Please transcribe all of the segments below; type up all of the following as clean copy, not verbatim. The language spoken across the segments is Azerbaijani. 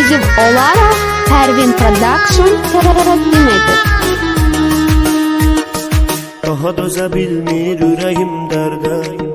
Ekskluziv olaraq Pervin Production təqdim edir. Daha dözə bilmir ürəyim dərdə,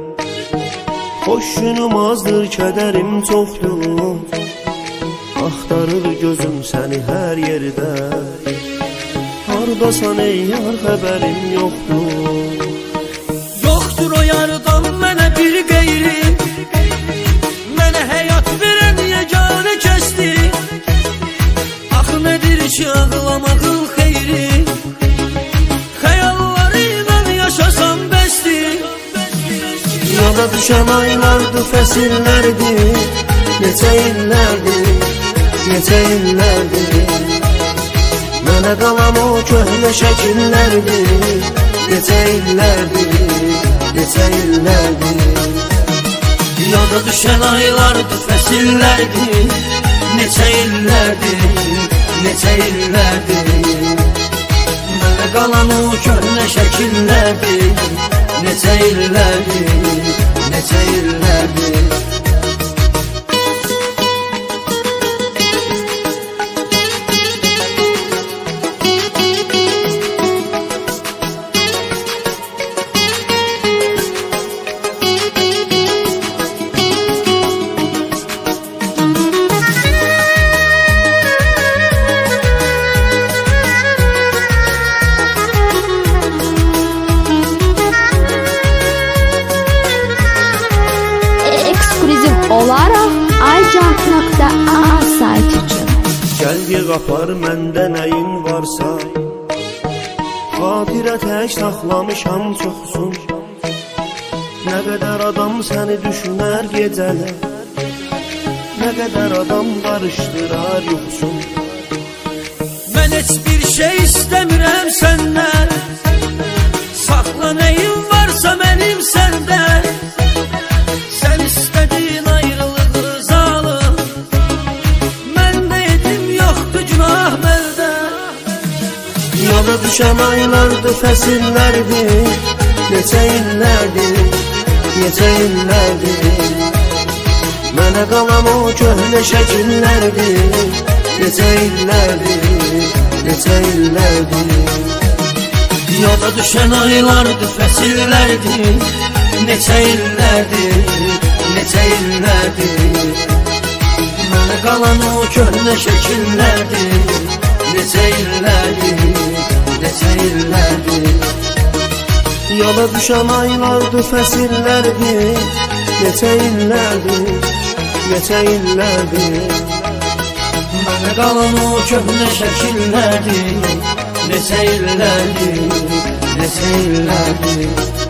xoşunum azdır, kədərim çoxdur. Axtarır gözüm səni hər yerdə, hardasan ey yar, xəbərim yoxdur. Yoxdur o yardan mənə bir qeyri, mənə həyat verən yeganə kəsdi. Axı nədir ki ağlamağın xeyri, xəyallarıyla yaşasam bəsdi. Yada düşən aylardır, fəsillərdir, neçə illərdir, neçə illərdir. Mənə qalan o köhnə şəkillərdir, neçə illərdir, neçə illərdir. Yada düşən aylardır, fəsillərdir, neçə illərdir, neçə illərdir. Mənə qalan o köhnə şəkillərdir, neçə illərdir, neçə illərdir. Olaraq iCant.a sayt üçün. Gəl yığ apar məndə nəyin varsa, xatirə tək saxlamışam çoxsun. Nə qədər adam səni düşünər gecələr, nə qədər adam qarışdırar yoxsun. Mən heç bir şey istəmirəm səndən, saxla nəyin varsa mənim səndən. Sən istədiyin ayrılığı zalım, məndə edim yoxdur günah məndə. Yada düşən aylardır, fəsillərdir, neçə illərdir, neçə illərdir. Mənə qalan o köhnə şəkillərdir, neçə illərdir, neçə illərdir. Yada düşən aylardır, fəsillərdir, neçə illərdir, neçə illərdir. Mənə qalan o köhnə şəkillərdir, neçə illərdir, neçə illərdir. Yada düşən aylardır, fəsillərdir, neçə illərdir, neçə illərdir. Mənə qalan o köhnə şəkillərdir, neçə illərdir, neçə illərdir.